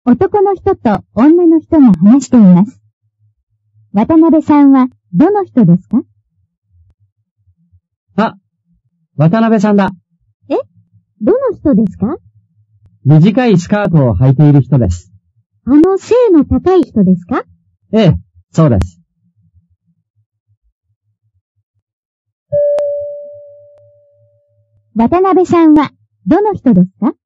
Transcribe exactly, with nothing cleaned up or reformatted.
男の人と女の人が話しています。渡辺さんはどの人ですか？ あ、渡辺さんだ。 え？どの人ですか？ 短いスカートを履いている人です。 あの背の高い人ですか？ ええ、そうです。 渡辺さんはどの人ですか？